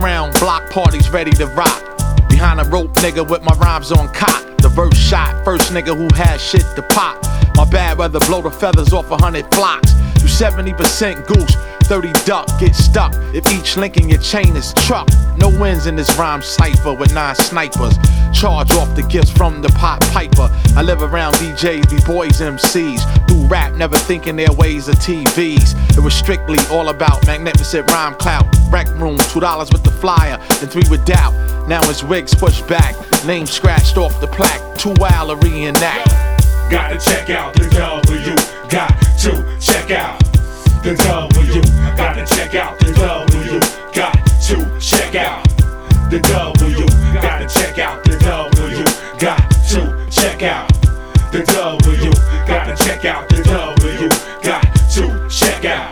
round, block parties ready to rock. Behind a rope nigga with my rhymes on cock. The verse shot, first nigga who had shit to pop. My bad weather blow the feathers off 100 flocks. You 70% goose, 30 duck, get stuck if each link in your chain is truck. No wins in this rhyme cipher with 9 snipers. Charge off the gifts from the pot piper. I live around DJs, B-boys, MCs who rap, never thinking their ways of TVs. It was strictly all about magnificent rhyme clout. Rec room, $2 with the flyer, and 3 with doubt. Now it's wigs pushed back, name scratched off the plaque. Too wild to reenact. Gotta check out the W. Got to check out the W. Gotta check out the W. Got to check out the W. Gotta check out the W. Got to check out the W. Gotta check out the W. Got to check out.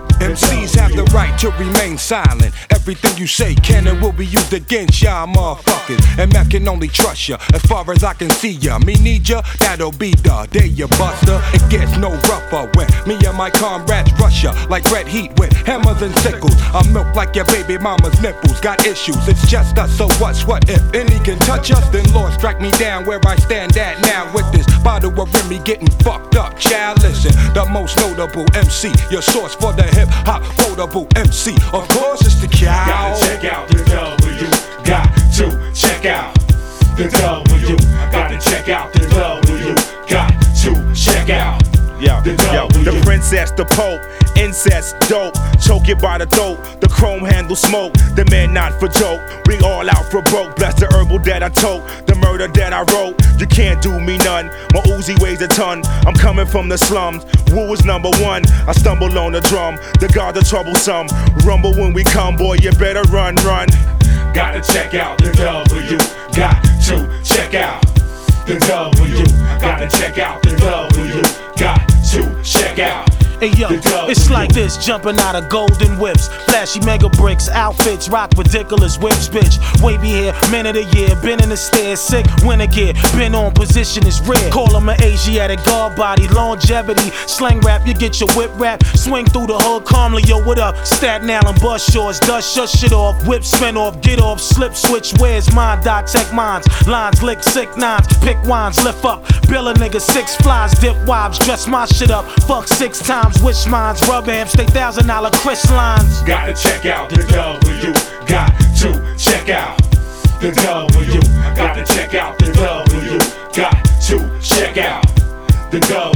MCs have the right to remain silent. Everything you say can and will be used against y'all motherfuckers. And Mac can only trust ya as far as I can see ya. Me need ya, that'll be the day you buster. It gets no rougher when me and my comrades rush ya like red heat with hammers and sickles. I milk like your baby mama's nipples. Got issues, it's just us, so what's what? If any can touch us, then Lord strike me down where I stand at now with this bottle of Remy getting fucked up. Child, listen, the most notable MC, your source for the hip hop quotable MC. Of course, it's the cow. Gotta check out the W. Got to check out the W. Gotta check out the W. Got to check out the W. The princess, the pope, incest, dope. Choke it by the throat, the chrome handle smoke. The man not for joke, we all out for broke. Bless the herbal that I tote, the murder that I wrote. You can't do me none, my Uzi weighs a ton. I'm coming from the slums, Wu is number 1. I stumble on the drum, the God the troublesome. Rumble when we come, boy, you better run, run. Gotta check out the W. Got to check out the W. Gotta check out the W. Got to check out. Hey yo, it's like this, jumping out of golden whips. Flashy mega bricks, outfits, rock ridiculous whips, bitch. Wavy hair, man of the year, been in the stairs, sick winter gear, been on position is rare. Call him an Asiatic guard body, longevity, slang rap, you get your whip rap. Swing through the hood calmly, yo, what up? Staten Island bus shores, dust shut shit off, whip spin off, get off, slip switch, where's mine? Dot tech mines, lines lick sick nines, pick wines, lift up, bill a nigga 6 flies, dip wives, dress my shit up, fuck 6 times. Wish mines, rub amps, stay $1,000 Chris lines. Gotta check out the W. Got to check out the W. Gotta check out the W. Got to check out the W.